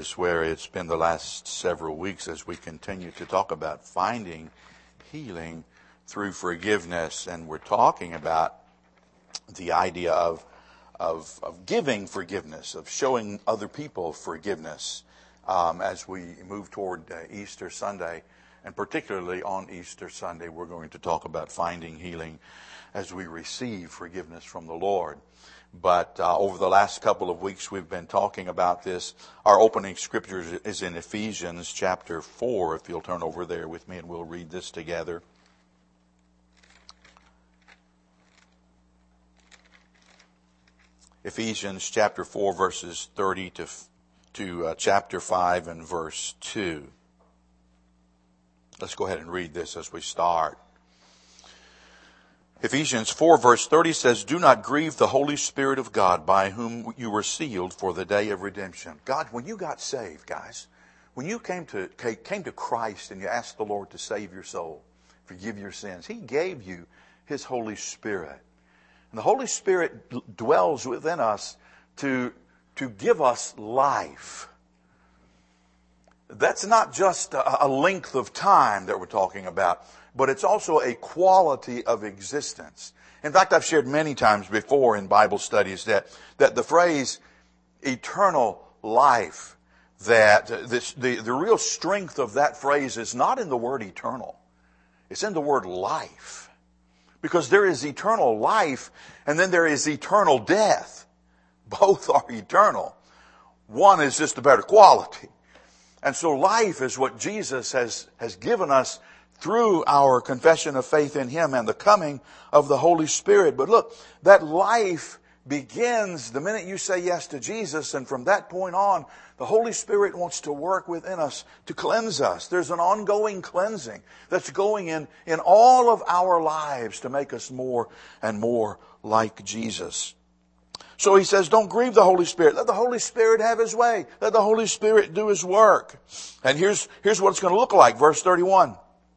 is where it's been the last several weeks as we continue to talk about finding healing through forgiveness. And we're talking about the idea of giving forgiveness, of showing other people forgiveness as we move toward Easter Sunday. And particularly on Easter Sunday, we're going to talk about finding healing as we receive forgiveness from the Lord. But over the last couple of weeks, we've been talking about this. Our opening scripture is in Ephesians chapter 4. If you'll turn over there with me and we'll read this together. Ephesians chapter 4, verses 30 to chapter 5 and verse 2. Let's go ahead and read this as we start. Ephesians 4 verse 30 says, "Do not grieve the Holy Spirit of God, by whom you were sealed for the day of redemption." God, when you got saved, guys, when you came to Christ and you asked the Lord to save your soul, forgive your sins, He gave you His Holy Spirit. And the Holy Spirit dwells within us to give us life. That's not just a length of time that we're talking about, but it's also a quality of existence. In fact, I've shared many times before in Bible studies that the phrase eternal life, that the real strength of that phrase is not in the word eternal. It's in the word life. Because there is eternal life and then there is eternal death. Both are eternal. One is just a better quality. And so life is what Jesus has given us through our confession of faith in Him and the coming of the Holy Spirit. But look, that life begins the minute you say yes to Jesus, and from that point on, the Holy Spirit wants to work within us to cleanse us. There's an ongoing cleansing that's going in all of our lives to make us more and more like Jesus. So he says, don't grieve the Holy Spirit. Let the Holy Spirit have His way. Let the Holy Spirit do His work. And here's what it's going to look like. Verse 31.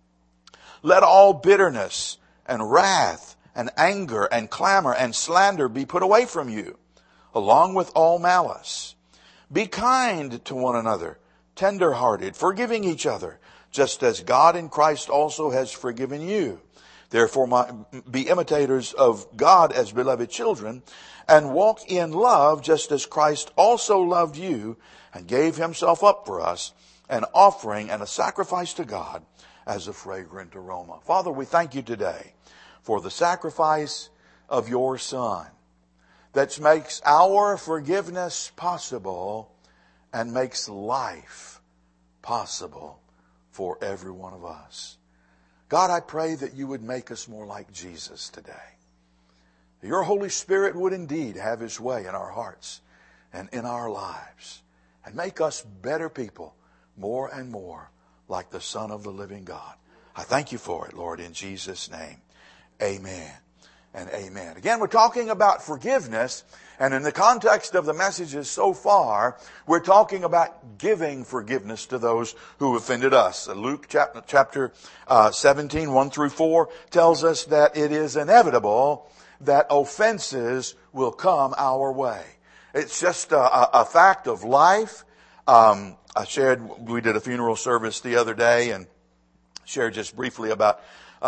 Let all bitterness and wrath and anger and clamor and slander be put away from you, along with all malice. Be kind to one another, tender-hearted, forgiving each other, just as God in Christ also has forgiven you. Therefore, be imitators of God as beloved children, and walk in love just as Christ also loved you and gave Himself up for us, an offering and a sacrifice to God as a fragrant aroma. Father, we thank You today for the sacrifice of Your Son that makes our forgiveness possible and makes life possible for every one of us. God, I pray that You would make us more like Jesus today. Your Holy Spirit would indeed have His way in our hearts and in our lives and make us better people, more and more like the Son of the living God. I thank You for it, Lord, in Jesus' name. Amen and amen. Again, we're talking about forgiveness, and in the context of the messages so far, we're talking about giving forgiveness to those who offended us. Luke chapter 17, 1 through 4 tells us that it is inevitable that offenses will come our way. It's just a fact of life. We did a funeral service the other day and shared just briefly about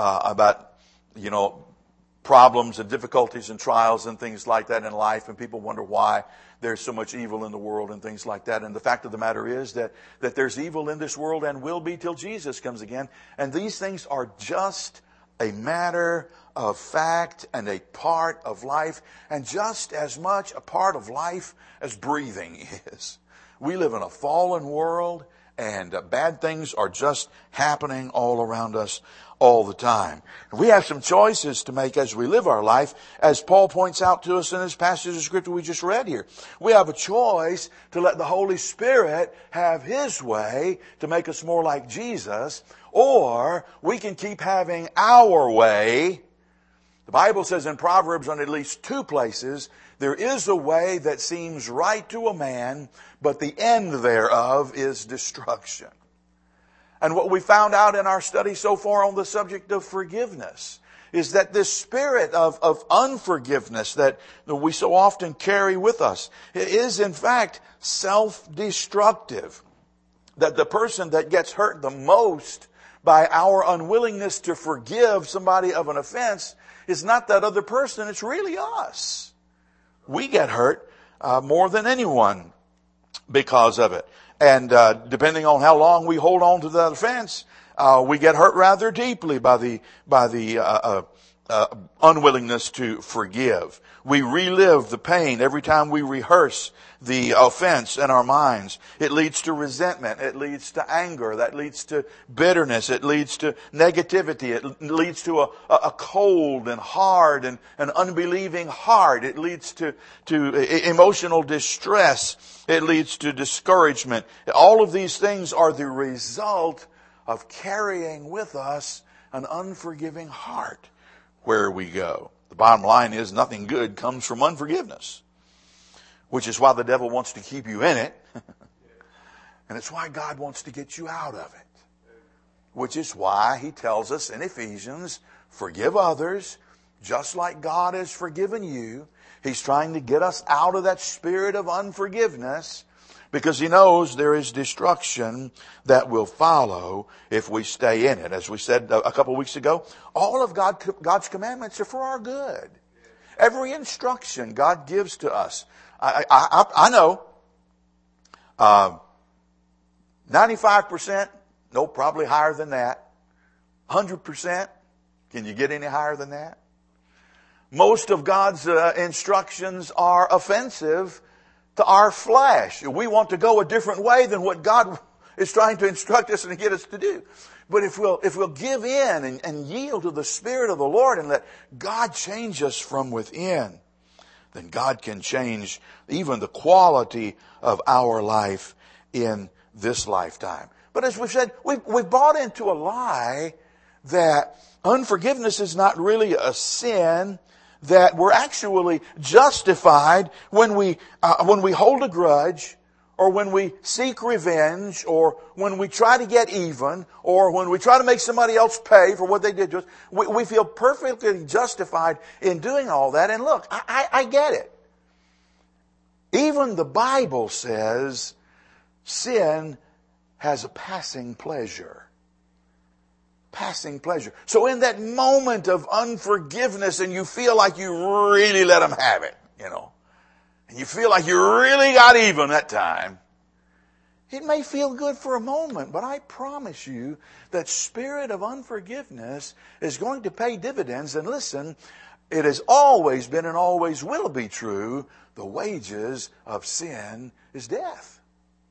problems and difficulties and trials and things like that in life, and people wonder why there's so much evil in the world and things like that. And the fact of the matter is that there's evil in this world and will be till Jesus comes again. And these things are just a matter of fact and a part of life, and just as much a part of life as breathing is. We live in a fallen world, and bad things are just happening all around us all the time. We have some choices to make as we live our life, as Paul points out to us in this passage of Scripture we just read here. We have a choice to let the Holy Spirit have His way to make us more like Jesus, or we can keep having our way. The Bible says in Proverbs on at least 2 places, there is a way that seems right to a man, but the end thereof is destruction. And what we found out in our study so far on the subject of forgiveness is that this spirit of unforgiveness that we so often carry with us is in fact self-destructive. That the person that gets hurt the most by our unwillingness to forgive somebody of an offense is not that other person, it's really us. We get hurt more than anyone because of it. And depending on how long we hold on to that offense, we get hurt rather deeply by the unwillingness to forgive. We relive the pain every time we rehearse the offense in our minds. It leads to resentment. It leads to anger. That leads to bitterness. It leads to negativity. It leads to a cold and hard and an unbelieving heart. It leads to emotional distress. It leads to discouragement. All of these things are the result of carrying with us an unforgiving heart where we go. The bottom line is nothing good comes from unforgiveness, which is why the devil wants to keep you in it. And it's why God wants to get you out of it. Which is why he tells us in Ephesians, forgive others just like God has forgiven you. He's trying to get us out of that spirit of unforgiveness because he knows there is destruction that will follow if we stay in it. As we said a couple of weeks ago, all of God's commandments are for our good. Every instruction God gives to us. I know 95%, no, probably higher than that. 100%, can you get any higher than that? Most of God's instructions are offensive to our flesh. We want to go a different way than what God is trying to instruct us and get us to do. But if we'll give in and yield to the Spirit of the Lord and let God change us from within, then God can change even the quality of our life in this lifetime. But as we've said, we've bought into a lie that unforgiveness is not really a sin, that we're actually justified when we hold a grudge, or when we seek revenge, or when we try to get even, or when we try to make somebody else pay for what they did to us. We feel perfectly justified in doing all that. And look, I get it. Even the Bible says sin has a passing pleasure. Passing pleasure. So in that moment of unforgiveness and you feel like you really let them have it, and you feel like you really got even that time, it may feel good for a moment, but I promise you that spirit of unforgiveness is going to pay dividends. And listen, it has always been and always will be true. The wages of sin is death.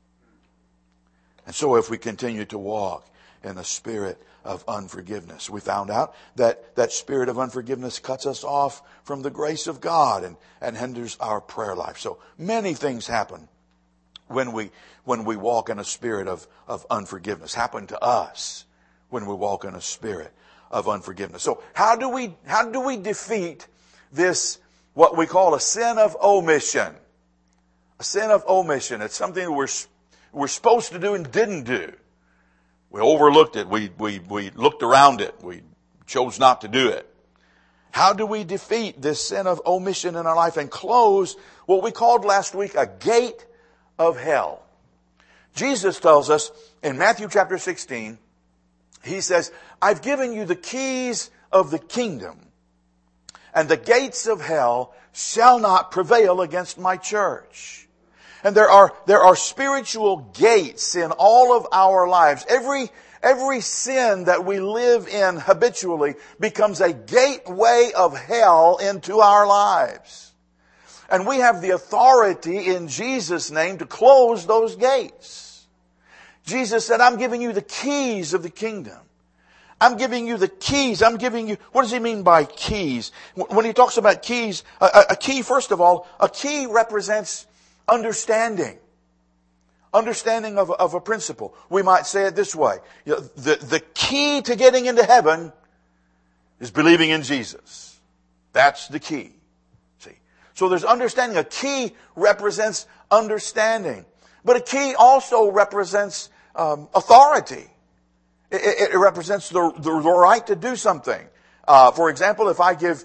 And so if we continue to walk in the spirit of unforgiveness, we found out that that spirit of unforgiveness cuts us off from the grace of God and hinders our prayer life. So many things happen when we walk in a spirit of unforgiveness. Happen to us when we walk in a spirit of unforgiveness. So how do we defeat this, what we call a sin of omission? A sin of omission. It's something we're supposed to do and didn't do. We overlooked it. We looked around it. We chose not to do it. How do we defeat this sin of omission in our life and close what we called last week a gate of hell? Jesus tells us in Matthew chapter 16, he says, I've given you the keys of the kingdom, and the gates of hell shall not prevail against my church. And there are spiritual gates in all of our lives. Every sin that we live in habitually becomes a gateway of hell into our lives. And we have the authority in Jesus' name to close those gates. Jesus said, I'm giving you the keys of the kingdom. I'm giving you the keys. What does he mean by keys? When he talks about keys, a key, first of all, a key represents understanding. Understanding of a principle. We might say it this way. The key to getting into heaven is believing in Jesus. That's the key. See? So there's understanding. A key represents understanding. But a key also represents authority. It represents the right to do something. For example, if I give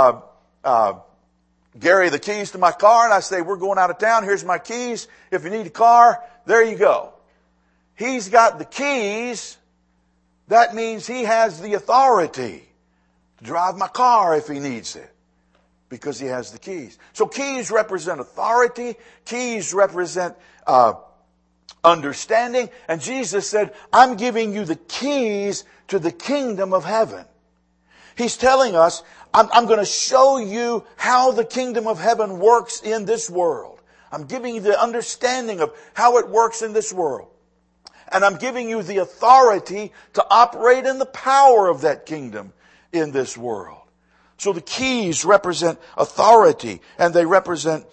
Gary the keys to my car and I say, we're going out of town, here's my keys. If you need a car, there you go. He's got the keys. That means he has the authority to drive my car if he needs it, because he has the keys. So keys represent authority. Keys represent understanding. And Jesus said, I'm giving you the keys to the kingdom of heaven. He's telling us, I'm going to show you how the kingdom of heaven works in this world. I'm giving you the understanding of how it works in this world. And I'm giving you the authority to operate in the power of that kingdom in this world. So the keys represent authority, and they represent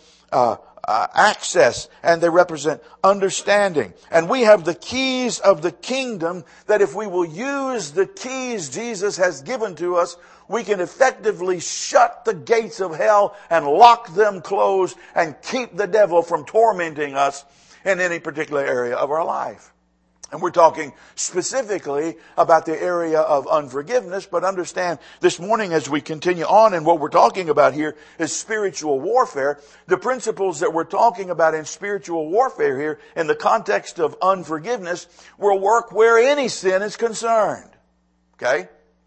access, and they represent understanding. And we have the keys of the kingdom that if we will use the keys Jesus has given to us, we can effectively shut the gates of hell and lock them closed and keep the devil from tormenting us in any particular area of our life. And we're talking specifically about the area of unforgiveness, but understand this morning as we continue on, and what we're talking about here is spiritual warfare. The principles that we're talking about in spiritual warfare here in the context of unforgiveness will work where any sin is concerned. Okay?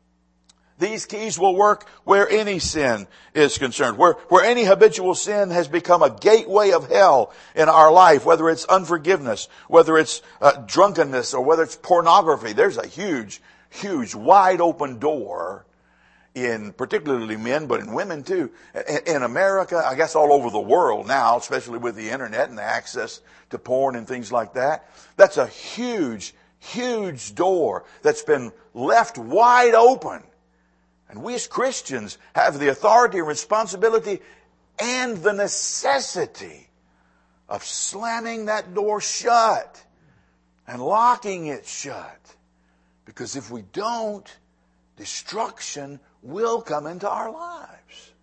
These keys will work where any sin is concerned. Where any habitual sin has become a gateway of hell in our life, whether it's unforgiveness, whether it's drunkenness, or whether it's pornography. There's a huge, wide open door in particularly men, but in women too. In America, I guess all over the world now, especially with the internet and the access to porn and things like that. That's a huge door that's been left wide open. And we as Christians have the authority and responsibility and the necessity of slamming that door shut and locking it shut. Because if we don't, destruction will come into our lives.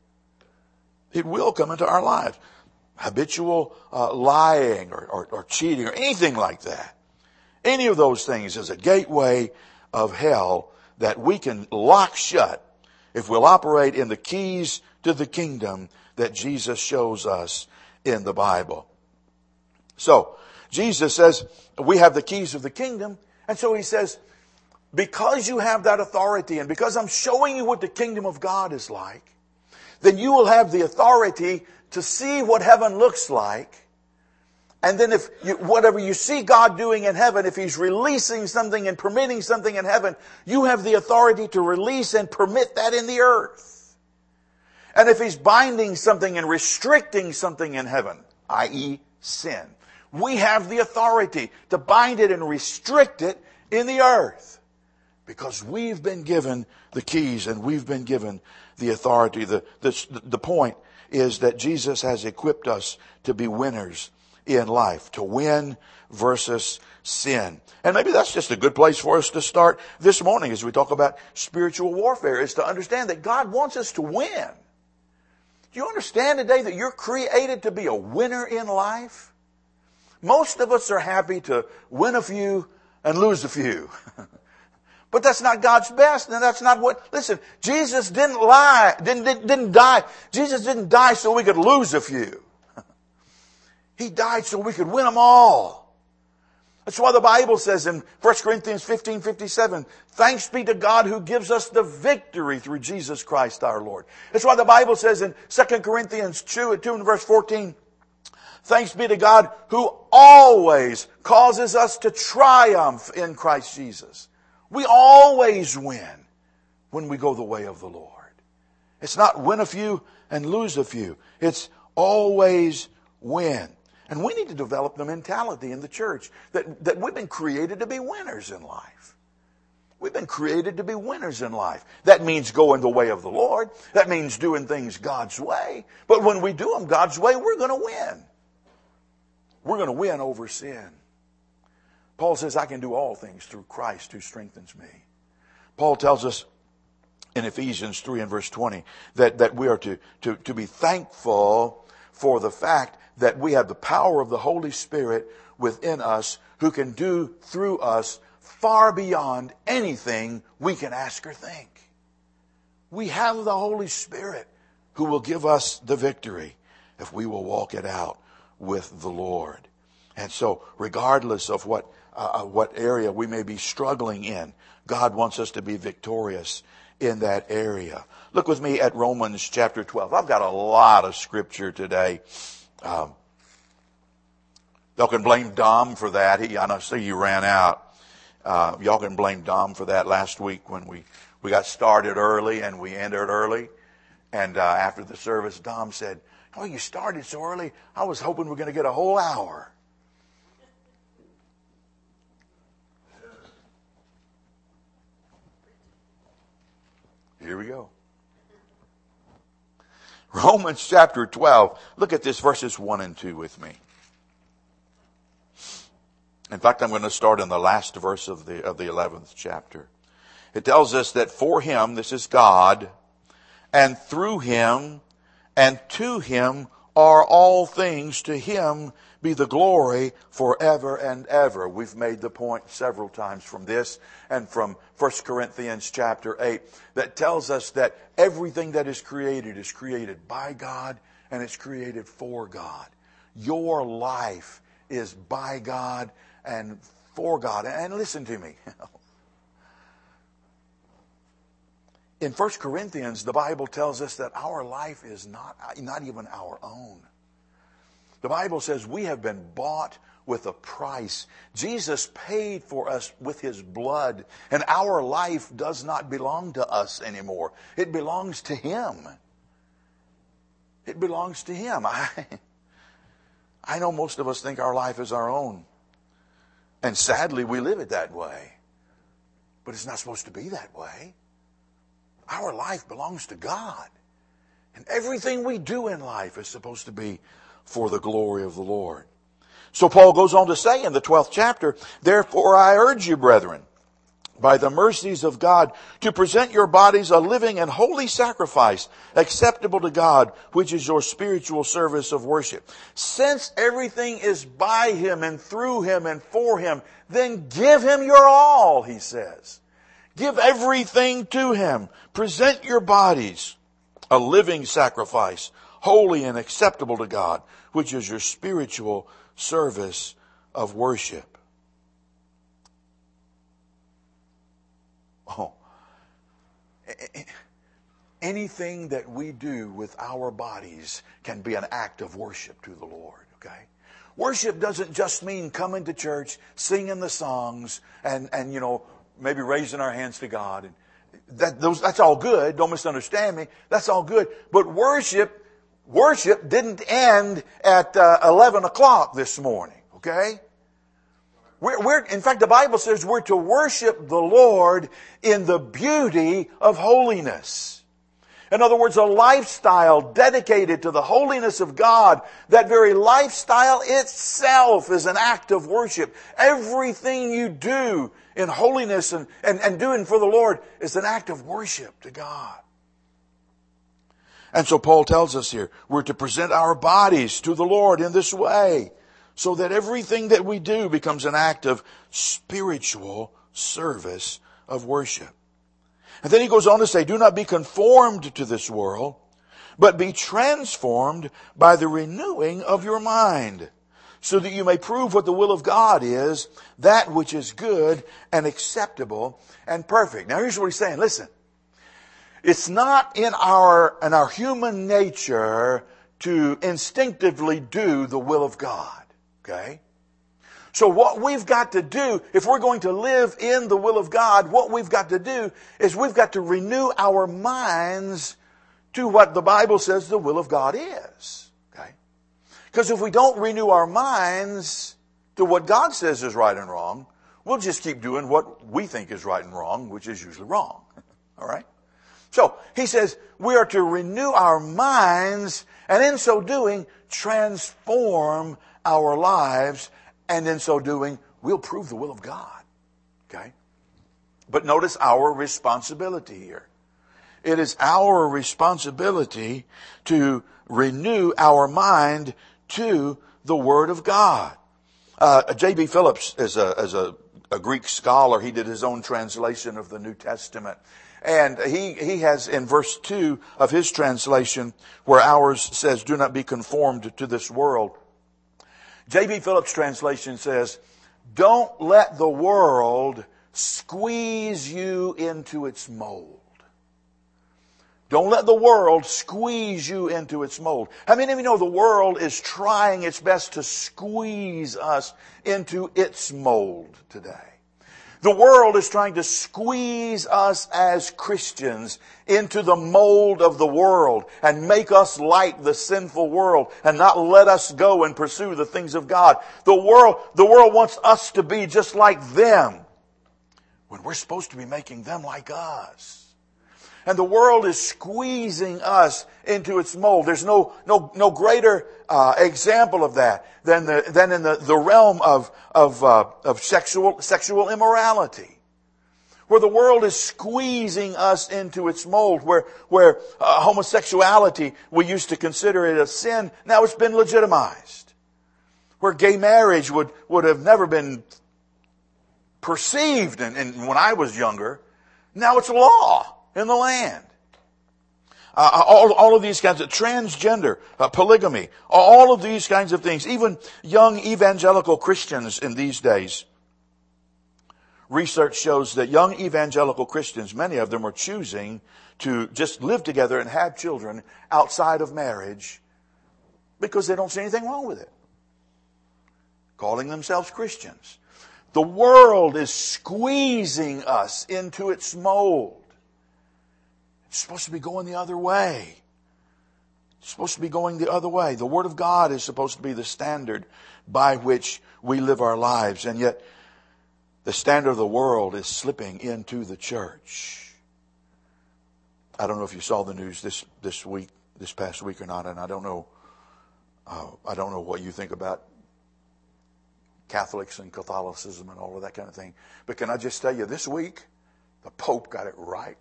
It will come into our lives. Habitual lying or cheating or anything like that. Any of those things is a gateway of hell that we can lock shut if we'll operate in the keys to the kingdom that Jesus shows us in the Bible. So, Jesus says, we have the keys of the kingdom. And so he says, because you have that authority and because I'm showing you what the kingdom of God is like, then you will have the authority to see what heaven looks like. And then whatever you see God doing in heaven, if He's releasing something and permitting something in heaven, you have the authority to release and permit that in the earth. And if He's binding something and restricting something in heaven, i.e. sin, we have the authority to bind it and restrict it in the earth. Because we've been given the keys and we've been given the authority. The point is that Jesus has equipped us to be winners in life, to win versus sin. And maybe that's just a good place for us to start this morning as we talk about spiritual warfare, is to understand that God wants us to win. Do you understand today that you're created to be a winner in life? Most of us are happy to win a few and lose a few. But that's not God's best, and that's not what... Listen, Jesus didn't die. Jesus didn't die so we could lose a few. He died so we could win them all. That's why the Bible says in 1 Corinthians 15:57, thanks be to God who gives us the victory through Jesus Christ our Lord. That's why the Bible says in 2 Corinthians 2 and verse 14, thanks be to God who always causes us to triumph in Christ Jesus. We always win when we go the way of the Lord. It's not win a few and lose a few. It's always win. And we need to develop the mentality in the church that we've been created to be winners in life. We've been created to be winners in life. That means going the way of the Lord. That means doing things God's way. But when we do them God's way, we're going to win. We're going to win over sin. Paul says, I can do all things through Christ who strengthens me. Paul tells us in Ephesians 3 and verse 20 that we are to be thankful for the fact that we have the power of the Holy Spirit within us who can do through us far beyond anything we can ask or think. We have the Holy Spirit who will give us the victory if we will walk it out with the Lord. And so, regardless of what area we may be struggling in, God wants us to be victorious in that area. Look with me at Romans chapter 12. I've got a lot of scripture today. Y'all can blame Dom for that. I see you ran out. Y'all can blame Dom for that last week when we got started early and we ended early. And after the service, Dom said, "Oh, you started so early. I was hoping we were going to get a whole hour." Here we go. Romans chapter 12. Look at this, verses 1 and 2 with me. In fact, I'm going to start in the last verse of the 11th chapter. It tells us that for him, this is God, and through him and to him are all things. To him be the glory forever and ever. We've made the point several times from this and from 1 Corinthians chapter 8 that tells us that everything that is created by God and it's created for God. Your life is by God and for God. And listen to me. In 1 Corinthians, the Bible tells us that our life is not even our own. The Bible says we have been bought with a price. Jesus paid for us with his blood, and our life does not belong to us anymore. It belongs to him. It belongs to him. I know most of us think our life is our own. And sadly, we live it that way. But it's not supposed to be that way. Our life belongs to God. And everything we do in life is supposed to be for the glory of the Lord. So Paul goes on to say in the 12th chapter, "Therefore I urge you, brethren, by the mercies of God, to present your bodies a living and holy sacrifice, acceptable to God, which is your spiritual service of worship." Since everything is by him and through him and for him, then give him your all, he says. Give everything to him. Present your bodies a living sacrifice, holy and acceptable to God, which is your spiritual service of worship. Oh, anything that we do with our bodies can be an act of worship to the Lord, okay? Worship doesn't just mean coming to church, singing the songs, and maybe raising our hands to God. And that's all good. Don't misunderstand me. That's all good. But worship didn't end at 11 o'clock this morning, okay? In fact, the Bible says we're to worship the Lord in the beauty of holiness. In other words, a lifestyle dedicated to the holiness of God. That very lifestyle itself is an act of worship. Everything you do in holiness and doing for the Lord is an act of worship to God. And so Paul tells us here, we're to present our bodies to the Lord in this way, so that everything that we do becomes an act of spiritual service of worship. And then he goes on to say, "Do not be conformed to this world, but be transformed by the renewing of your mind, so that you may prove what the will of God is, that which is good and acceptable and perfect." Now here's what he's saying. Listen. It's not in our human nature to instinctively do the will of God. Okay? So what we've got to do, if we're going to live in the will of God, what we've got to do is we've got to renew our minds to what the Bible says the will of God is. Okay? Because if we don't renew our minds to what God says is right and wrong, we'll just keep doing what we think is right and wrong, which is usually wrong. All right? So, he says we are to renew our minds, and in so doing, transform our lives, and in so doing, we'll prove the will of God. Okay? But notice our responsibility here. It is our responsibility to renew our mind to the Word of God. J.B. Phillips is a Greek scholar. He did his own translation of the New Testament. And he has in verse 2 of his translation, where ours says, do not be conformed to this world. J.B. Phillips' translation says, don't let the world squeeze you into its mold. Don't let the world squeeze you into its mold. How many of you know the world is trying its best to squeeze us into its mold today? The world is trying to squeeze us as Christians into the mold of the world and make us like the sinful world and not let us go and pursue the things of God. The world wants us to be just like them when we're supposed to be making them like us. And the world is squeezing us into its mold. There's no greater example of that than in the realm of sexual immorality, where the world is squeezing us into its mold, where homosexuality, we used to consider it a sin, now it's been legitimized, where gay marriage would have never been perceived, and when I was younger, now it's law in the land. All of these kinds of transgender, polygamy, all of these kinds of things, even young evangelical Christians in these days. Research shows that young evangelical Christians, many of them are choosing to just live together and have children outside of marriage because they don't see anything wrong with it. Calling themselves Christians. The world is squeezing us into its mold. It's supposed to be going the other way. It's supposed to be going the other way. The Word of God is supposed to be the standard by which we live our lives. And yet, the standard of the world is slipping into the church. I don't know if you saw the news this past week or not, and I don't know what you think about Catholics and Catholicism and all of that kind of thing. But can I just tell you, this week, the Pope got it right.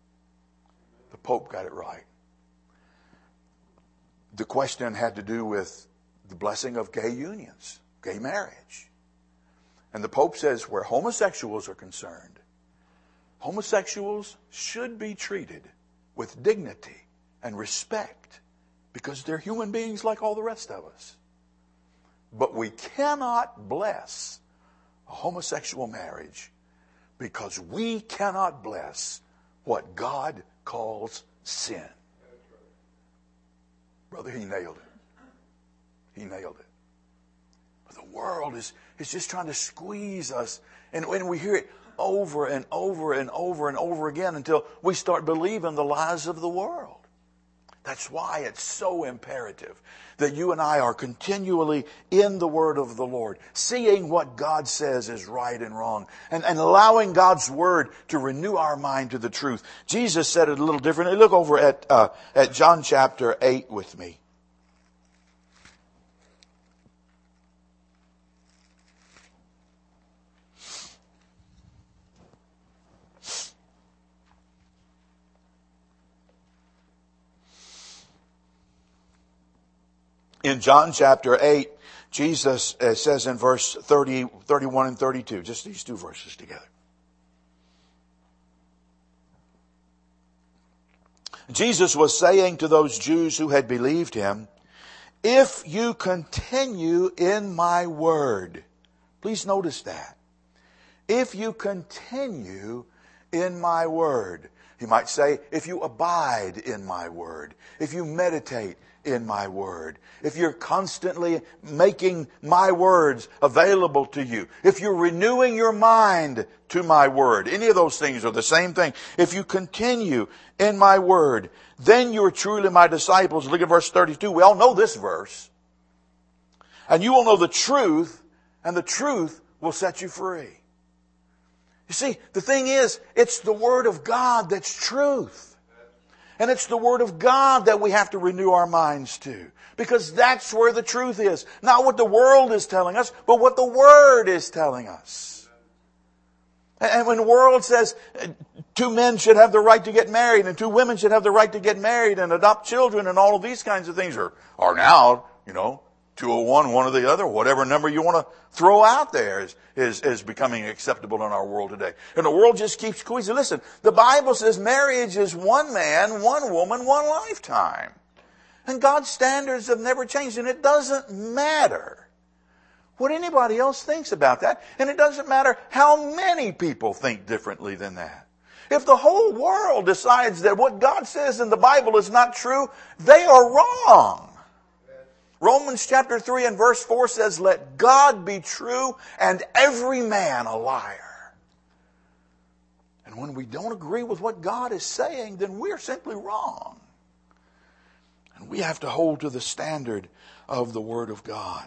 The Pope got it right. The question had to do with the blessing of gay unions, gay marriage. And the Pope says where homosexuals are concerned, homosexuals should be treated with dignity and respect because they're human beings like all the rest of us. But we cannot bless a homosexual marriage because we cannot bless what God calls sin. Brother, he nailed it. He nailed it. But the world is just trying to squeeze us. And when we hear it over and over and over and over again until we start believing the lies of the world. That's why it's so imperative that you and I are continually in the Word of the Lord, seeing what God says is right and wrong, and allowing God's Word to renew our mind to the truth. Jesus said it a little differently. Look over at John chapter 8 with me. In John chapter 8, Jesus says in verse 30, 31 and 32, just these two verses together. Jesus was saying to those Jews who had believed him, if you continue in my word. Please notice that. If you continue in my word. He might say, if you abide in my word. If you meditate in my word. If you're constantly making my words available to you. If you're renewing your mind to my word. Any of those things are the same thing. If you continue in my word, then you're truly my disciples. Look at verse 32. We all know this verse. And you will know the truth, and the truth will set you free. You see, the thing is, it's the Word of God that's truth. And it's the Word of God that we have to renew our minds to. Because that's where the truth is. Not what the world is telling us, but what the Word is telling us. And when the world says 2 men should have the right to get married and 2 women should have the right to get married and adopt children and all of these kinds of things are now, 201, one or the other, whatever number you want to throw out there is becoming acceptable in our world today. And the world just keeps squeezing. Listen, the Bible says marriage is one man, one woman, one lifetime. And God's standards have never changed, and it doesn't matter what anybody else thinks about that. And it doesn't matter how many people think differently than that. If the whole world decides that what God says in the Bible is not true, they are wrong. Romans chapter 3 and verse 4 says, let God be true and every man a liar. And when we don't agree with what God is saying, then we're simply wrong. And we have to hold to the standard of the Word of God.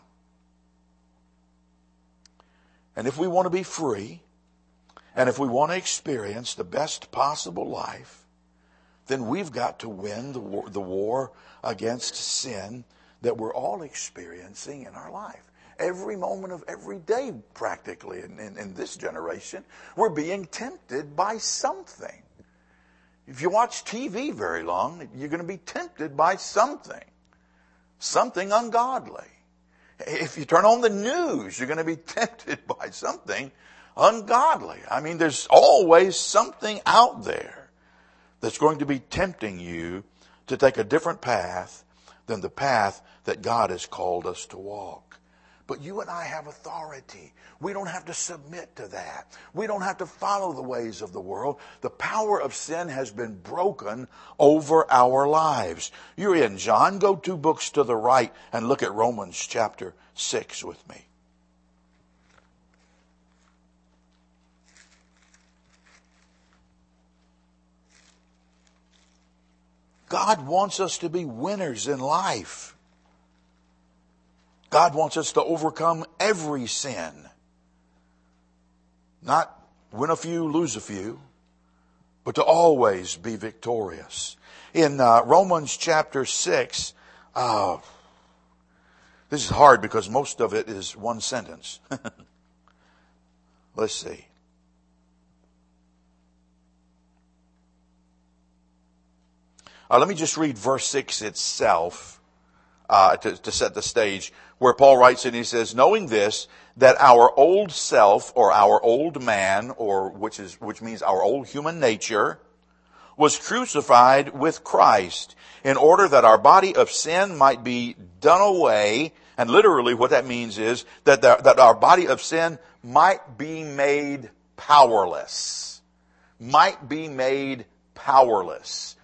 And if we want to be free, and if we want to experience the best possible life, then we've got to win the war against sin that we're all experiencing in our life. Every moment of every day, practically, in this generation, we're being tempted by something. If you watch TV very long, you're going to be tempted by something ungodly. If you turn on the news, you're going to be tempted by something ungodly. I mean, there's always something out there that's going to be tempting you to take a different path than the path that God has called us to walk. But you and I have authority. We don't have to submit to that. We don't have to follow the ways of the world. The power of sin has been broken over our lives. You're in John. Go 2 books to the right and look at Romans chapter 6 with me. God wants us to be winners in life. God wants us to overcome every sin. Not win a few, lose a few, but to always be victorious. In Romans chapter 6, this is hard because most of it is one sentence. Let's see. Let me just read verse 6 itself to set the stage, where Paul writes and he says, knowing this, that our old self, or our old man, or which means our old human nature, was crucified with Christ, in order that our body of sin might be done away. And literally what that means is that our body of sin might be made powerless. Might be made powerless.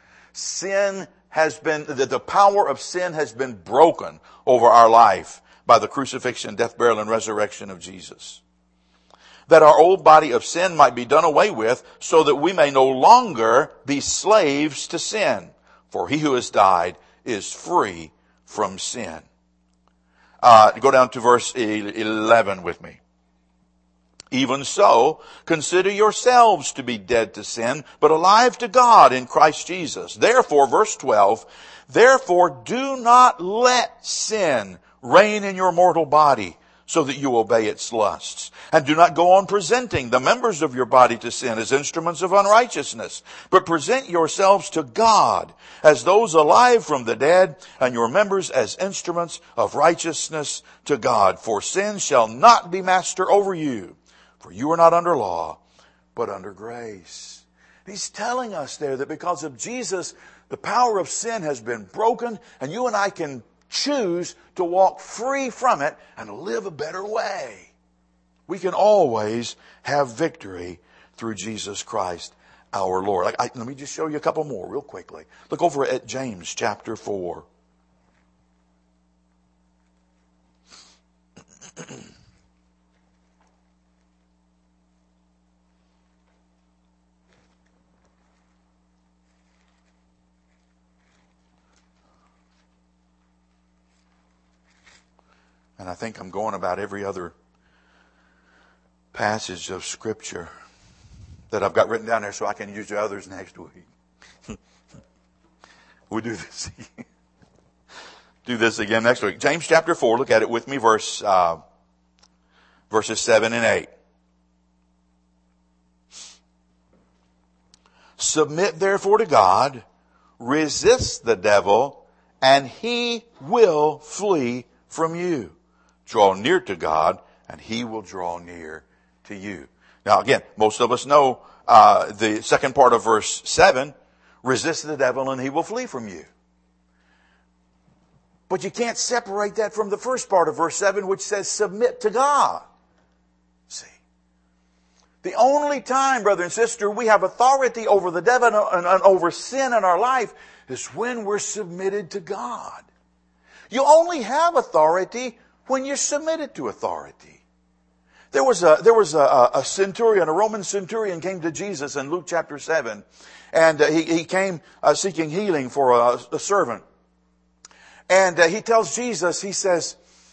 The power of sin has been broken over our life by the crucifixion, death, burial, and resurrection of Jesus. That our old body of sin might be done away with, so that we may no longer be slaves to sin. For he who has died is free from sin. Go down to verse 11 with me. Even so, consider yourselves to be dead to sin, but alive to God in Christ Jesus. Therefore, verse 12, therefore do not let sin reign in your mortal body, so that you obey its lusts. And do not go on presenting the members of your body to sin as instruments of unrighteousness, but present yourselves to God as those alive from the dead, and your members as instruments of righteousness to God. For sin shall not be master over you. For you are not under law, but under grace. He's telling us there that because of Jesus, the power of sin has been broken, and you and I can choose to walk free from it and live a better way. We can always have victory through Jesus Christ our Lord. Let me just show you a couple more real quickly. Look over at James chapter 4. And I think I'm going about every other passage of Scripture that I've got written down there so I can use the others next week. We'll do this again next week. James chapter 4, look at it with me, verses 7 and 8. Submit therefore to God, resist the devil, and he will flee from you. Draw near to God, and He will draw near to you. Now again, most of us know the second part of verse 7, resist the devil and he will flee from you. But you can't separate that from the first part of verse 7, which says submit to God. See? The only time, brother and sister, we have authority over the devil and over sin in our life is when we're submitted to God. You only have authority when you're submitted to authority. There was a centurion, a Roman centurion came to Jesus in Luke chapter 7. And he came seeking healing for a servant. And he tells Jesus, he says,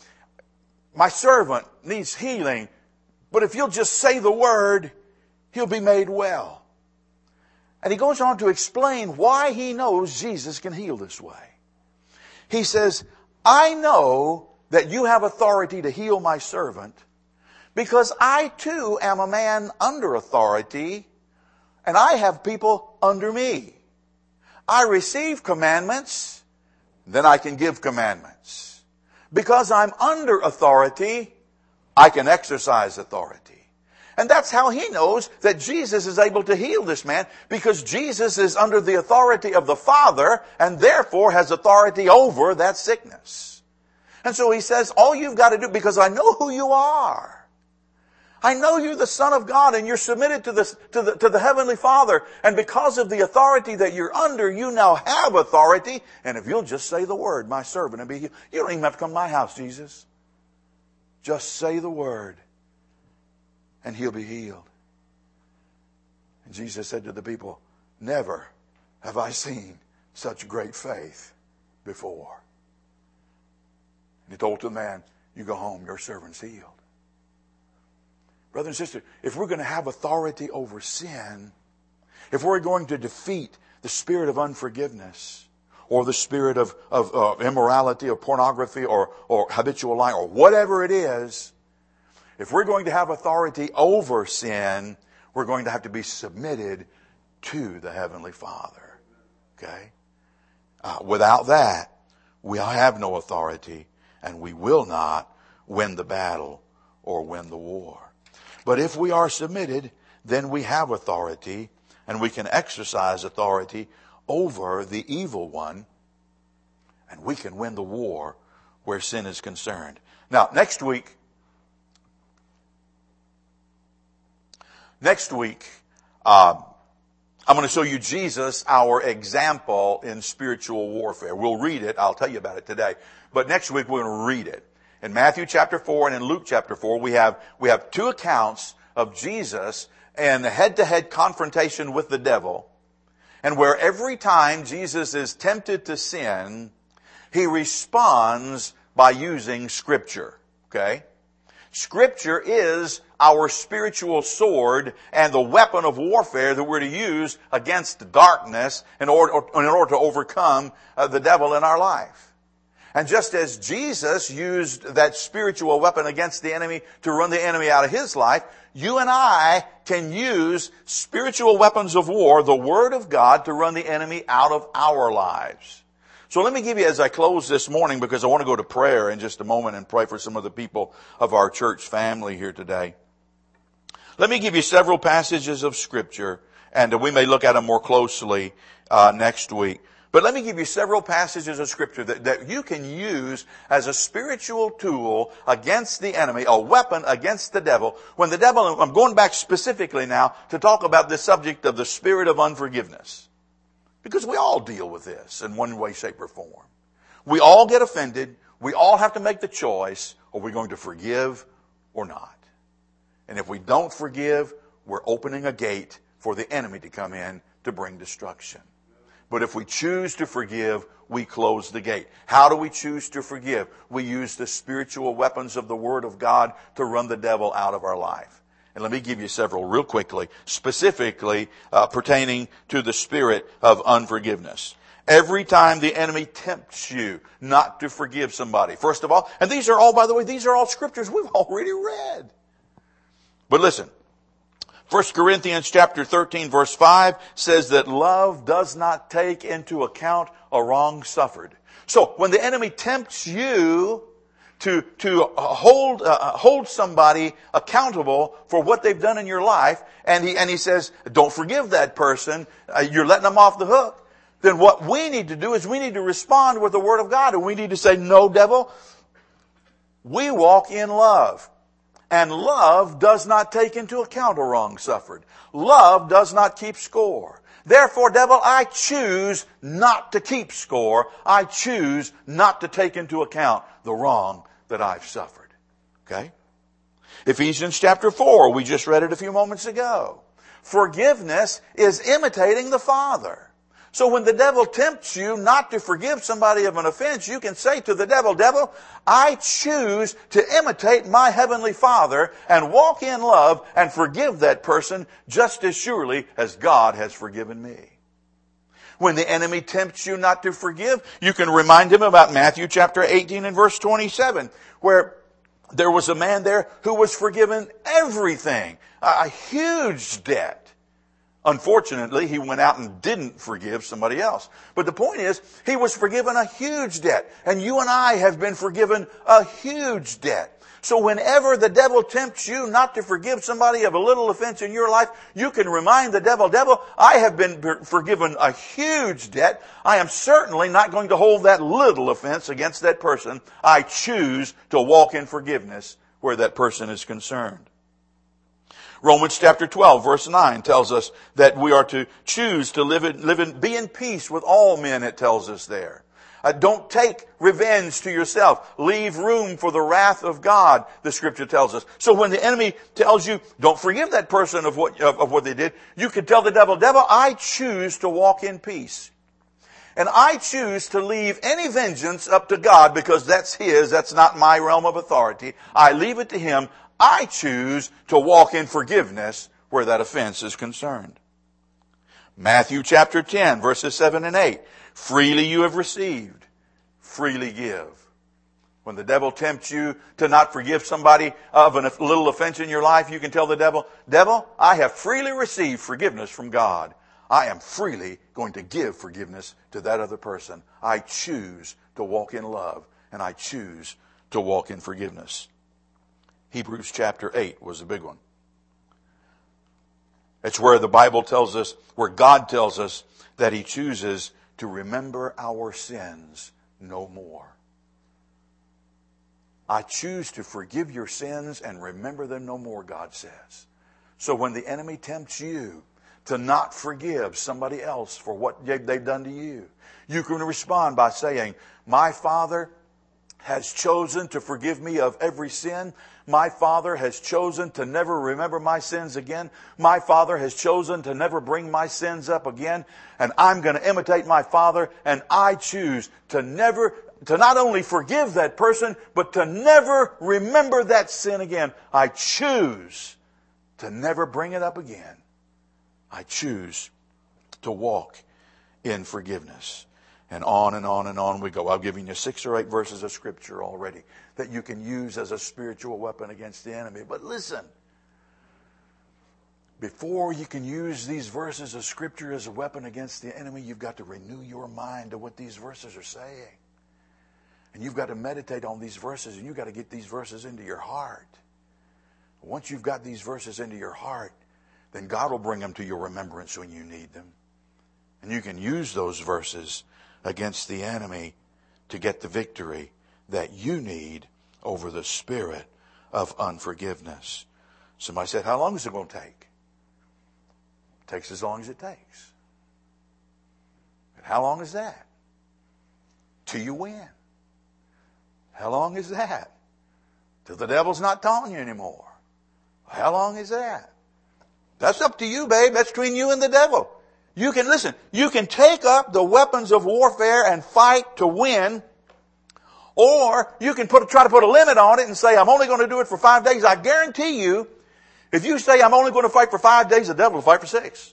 my servant needs healing, but if you'll just say the word, he'll be made well. And he goes on to explain why he knows Jesus can heal this way. He says, I know that you have authority to heal my servant because I too am a man under authority and I have people under me. I receive commandments, then I can give commandments. Because I'm under authority, I can exercise authority. And that's how he knows that Jesus is able to heal this man, because Jesus is under the authority of the Father and therefore has authority over that sickness. And so he says, all you've got to do, because I know who you are. I know you're the Son of God and you're submitted to the Heavenly Father. And because of the authority that you're under, you now have authority. And if you'll just say the word, my servant, and be healed. You don't even have to come to my house, Jesus. Just say the word and he'll be healed. And Jesus said to the people, never have I seen such great faith before. And he told the man, you go home, your servant's healed. Brother and sister, if we're going to have authority over sin, if we're going to defeat the spirit of unforgiveness, or the spirit of immorality or pornography or habitual lying or whatever it is, if we're going to have authority over sin, we're going to have to be submitted to the Heavenly Father. Okay? Without that, we have no authority and we will not win the battle or win the war. But if we are submitted, then we have authority and we can exercise authority over the evil one, and we can win the war where sin is concerned. Now, next week, I'm going to show you Jesus, our example in spiritual warfare. We'll read it. I'll tell you about it today. But next week, we're going to read it. In Matthew chapter 4 and in Luke chapter 4, we have two accounts of Jesus and a head-to-head confrontation with the devil. And where every time Jesus is tempted to sin, he responds by using Scripture. Okay? Scripture is our spiritual sword and the weapon of warfare that we're to use against darkness in order to overcome the devil in our life. And just as Jesus used that spiritual weapon against the enemy to run the enemy out of his life, you and I can use spiritual weapons of war, the Word of God, to run the enemy out of our lives. So let me give you, as I close this morning, because I want to go to prayer in just a moment and pray for some of the people of our church family here today. Let me give you several passages of Scripture, and we may look at them more closely next week. But let me give you several passages of Scripture that you can use as a spiritual tool against the enemy, a weapon against the devil. When the devil, I'm going back specifically now to talk about the subject of the spirit of unforgiveness. Because we all deal with this in one way, shape, or form. We all get offended. We all have to make the choice, are we going to forgive or not? And if we don't forgive, we're opening a gate for the enemy to come in to bring destruction. But if we choose to forgive, we close the gate. How do we choose to forgive? We use the spiritual weapons of the Word of God to run the devil out of our life. And let me give you several real quickly, specifically pertaining to the spirit of unforgiveness. Every time the enemy tempts you not to forgive somebody, first of all, and these are all, by the way, these are all scriptures we've already read. But listen, 1 Corinthians chapter 13 verse 5 says that love does not take into account a wrong suffered. So when the enemy tempts you hold somebody accountable for what they've done in your life, and he says, don't forgive that person, you're letting them off the hook, then what we need to do is we need to respond with the Word of God, and we need to say, no, devil, we walk in love. And love does not take into account a wrong suffered. Love does not keep score. Therefore, devil, I choose not to keep score. I choose not to take into account the wrong that I've suffered. Okay? Ephesians chapter 4, we just read it a few moments ago. Forgiveness is imitating the Father. So when the devil tempts you not to forgive somebody of an offense, you can say to the devil, devil, I choose to imitate my heavenly Father and walk in love and forgive that person just as surely as God has forgiven me. When the enemy tempts you not to forgive, you can remind him about Matthew chapter 18 and verse 27, where there was a man there who was forgiven everything, a huge debt. Unfortunately, he went out and didn't forgive somebody else. But the point is, he was forgiven a huge debt. And you and I have been forgiven a huge debt. So whenever the devil tempts you not to forgive somebody of a little offense in your life, you can remind the devil, devil, I have been forgiven a huge debt. I am certainly not going to hold that little offense against that person. I choose to walk in forgiveness where that person is concerned. Romans chapter 12 verse 9 tells us that we are to choose to be in peace with all men, it tells us there. Don't take revenge to yourself. Leave room for the wrath of God, the scripture tells us. So when the enemy tells you, don't forgive that person of what they did, you can tell the devil, devil, I choose to walk in peace. And I choose to leave any vengeance up to God because that's His, that's not my realm of authority. I leave it to Him. I choose to walk in forgiveness where that offense is concerned. Matthew chapter 10, verses 7 and 8. Freely you have received, freely give. When the devil tempts you to not forgive somebody of a little offense in your life, you can tell the devil, devil, I have freely received forgiveness from God. I am freely going to give forgiveness to that other person. I choose to walk in love, and I choose to walk in forgiveness. Hebrews chapter 8 was a big one. It's where the Bible tells us, where God tells us that He chooses to remember our sins no more. I choose to forgive your sins and remember them no more, God says. So when the enemy tempts you to not forgive somebody else for what they've done to you, you can respond by saying, my Father has chosen to forgive me of every sin. My Father has chosen to never remember my sins again. My Father has chosen to never bring my sins up again. And I'm going to imitate my Father, and I choose to not only forgive that person, but to never remember that sin again. I choose to never bring it up again. I choose to walk in forgiveness. And on and on and on we go. I've given you 6 or 8 verses of Scripture already that you can use as a spiritual weapon against the enemy. But listen, before you can use these verses of Scripture as a weapon against the enemy, you've got to renew your mind to what these verses are saying. And you've got to meditate on these verses, and you've got to get these verses into your heart. Once you've got these verses into your heart, then God will bring them to your remembrance when you need them. And you can use those verses against the enemy to get the victory that you need over the spirit of unforgiveness. Somebody said, how long is it going to take? It takes as long as it takes. And how long is that? Till you win. How long is that? Till the devil's not taunting you anymore. How long is that? That's up to you, babe. That's between you and the devil. You can take up the weapons of warfare and fight to win, or you can try to put a limit on it and say, I'm only going to do it for 5 days. I guarantee you, if you say I'm only going to fight for 5 days, the devil will fight for 6.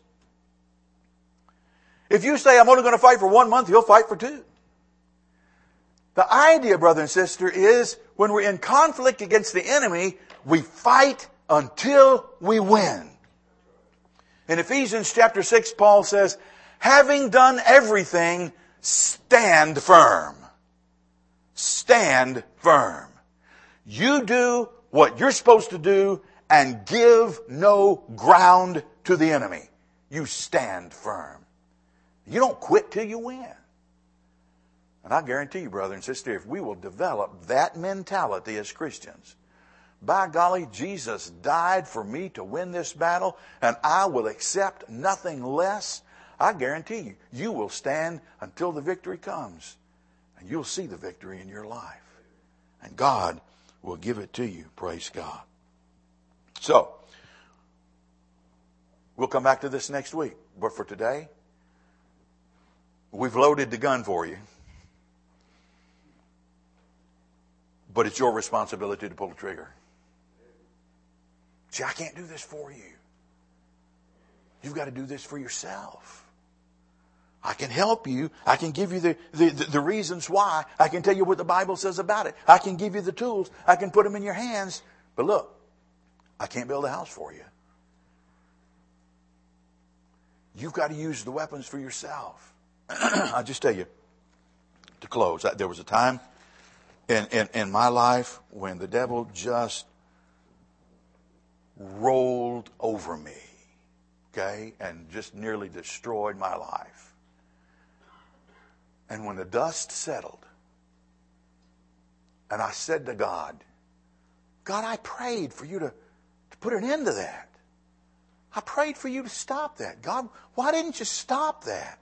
If you say I'm only going to fight for 1 month, he'll fight for 2. The idea, brother and sister, is when we're in conflict against the enemy, we fight until we win. In Ephesians chapter 6, Paul says, having done everything, stand firm. Stand firm. You do what you're supposed to do and give no ground to the enemy. You stand firm. You don't quit till you win. And I guarantee you, brother and sister, if we will develop that mentality as Christians, by golly, Jesus died for me to win this battle, and I will accept nothing less. I guarantee you, you will stand until the victory comes, and you'll see the victory in your life. And God will give it to you. Praise God. So, we'll come back to this next week. But for today, we've loaded the gun for you. But it's your responsibility to pull the trigger. See, I can't do this for you. You've got to do this for yourself. I can help you. I can give you the reasons why. I can tell you what the Bible says about it. I can give you the tools. I can put them in your hands. But look, I can't build a house for you. You've got to use the weapons for yourself. I'll just tell you, to close, there was a time in my life when the devil just rolled over me, okay, and just nearly destroyed my life. And when the dust settled, and I said to God, God, I prayed for you to put an end to that. I prayed for you to stop that. God, why didn't you stop that?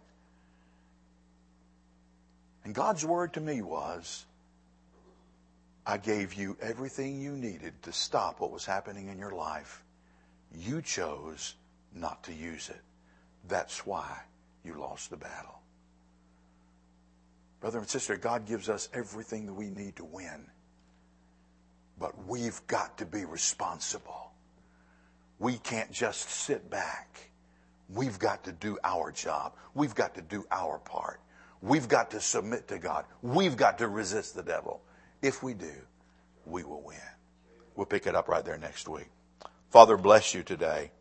And God's word to me was, I gave you everything you needed to stop what was happening in your life. You chose not to use it. That's why you lost the battle. Brother and sister, God gives us everything that we need to win. But we've got to be responsible. We can't just sit back. We've got to do our job. We've got to do our part. We've got to submit to God. We've got to resist the devil. If we do, we will win. We'll pick it up right there next week. Father, bless you today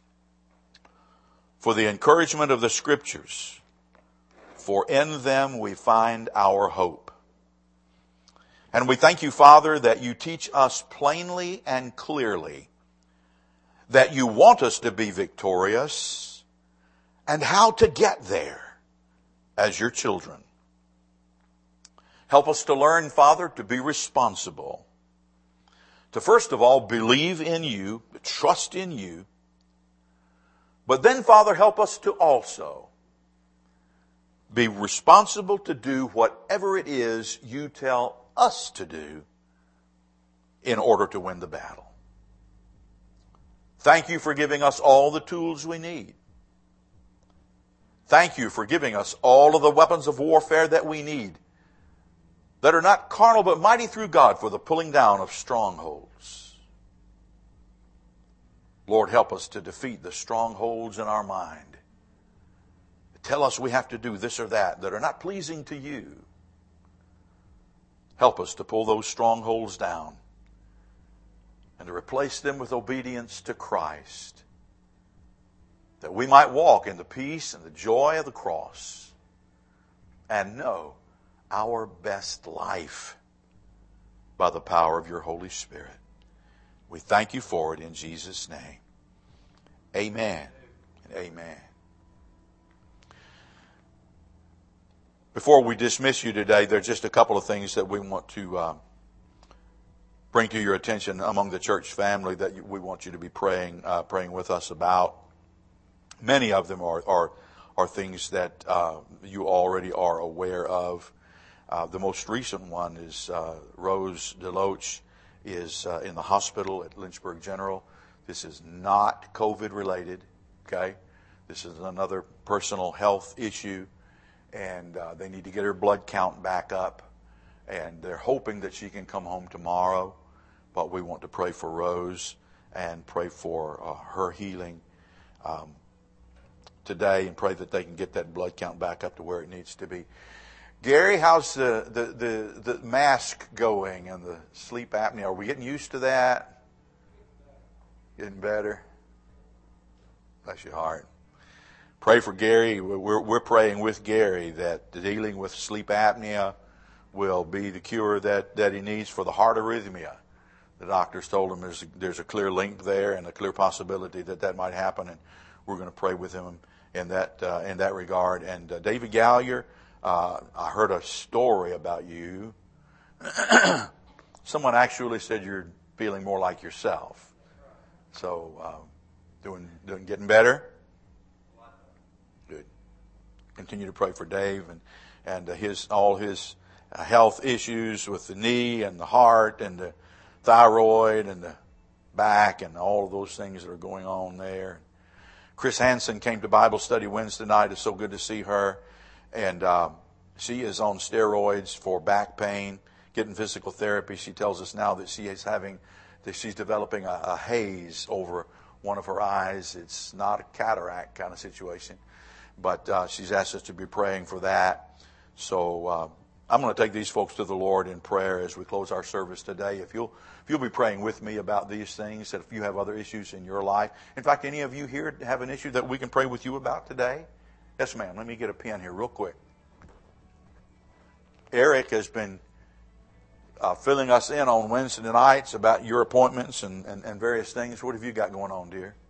for the encouragement of the Scriptures, for in them we find our hope. And we thank you, Father, that you teach us plainly and clearly that you want us to be victorious and how to get there as your children. Help us to learn, Father, to be responsible. To first of all, believe in you, trust in you. But then, Father, help us to also be responsible to do whatever it is you tell us to do in order to win the battle. Thank you for giving us all the tools we need. Thank you for giving us all of the weapons of warfare that we need, that are not carnal but mighty through God for the pulling down of strongholds. Lord, help us to defeat the strongholds in our mind. Tell us we have to do this or that are not pleasing to you. Help us to pull those strongholds down and to replace them with obedience to Christ, that we might walk in the peace and the joy of the cross and know our best life by the power of your Holy Spirit. We thank you for it in Jesus' name. Amen and amen. Before we dismiss you today, there's just a couple of things that we want to bring to your attention among the church family that we want you to be praying with us about. Many of them are things that you already are aware of. The most recent one is Rose DeLoach is in the hospital at Lynchburg General. This is not COVID related, okay? This is another personal health issue, and they need to get her blood count back up, and they're hoping that she can come home tomorrow, but we want to pray for Rose and pray for her healing today, and pray that they can get that blood count back up to where it needs to be. Gary, how's the mask going and the sleep apnea? Are we getting used to that? Getting better? Bless your heart. Pray for Gary. We're praying with Gary that dealing with sleep apnea will be the cure that he needs for the heart arrhythmia. The doctors told him there's a clear link there and a clear possibility that might happen, and we're going to pray with him in that regard. And David Gallier, I heard a story about you. Someone actually said you're feeling more like yourself. So, getting better? Good. Continue to pray for Dave and all his health issues with the knee and the heart and the thyroid and the back and all of those things that are going on there. Chris Hansen came to Bible study Wednesday night. It's so good to see her. And she is on steroids for back pain, getting physical therapy. She tells us now that she's developing a haze over one of her eyes. It's not a cataract kind of situation, but she's asked us to be praying for that. So I'm going to take these folks to the Lord in prayer as we close our service today. If you'll be praying with me about these things, that if you have other issues in your life, in fact, any of you here have an issue that we can pray with you about today? Yes, ma'am. Let me get a pen here real quick. Eric has been filling us in on Wednesday nights about your appointments and various things. What have you got going on, dear?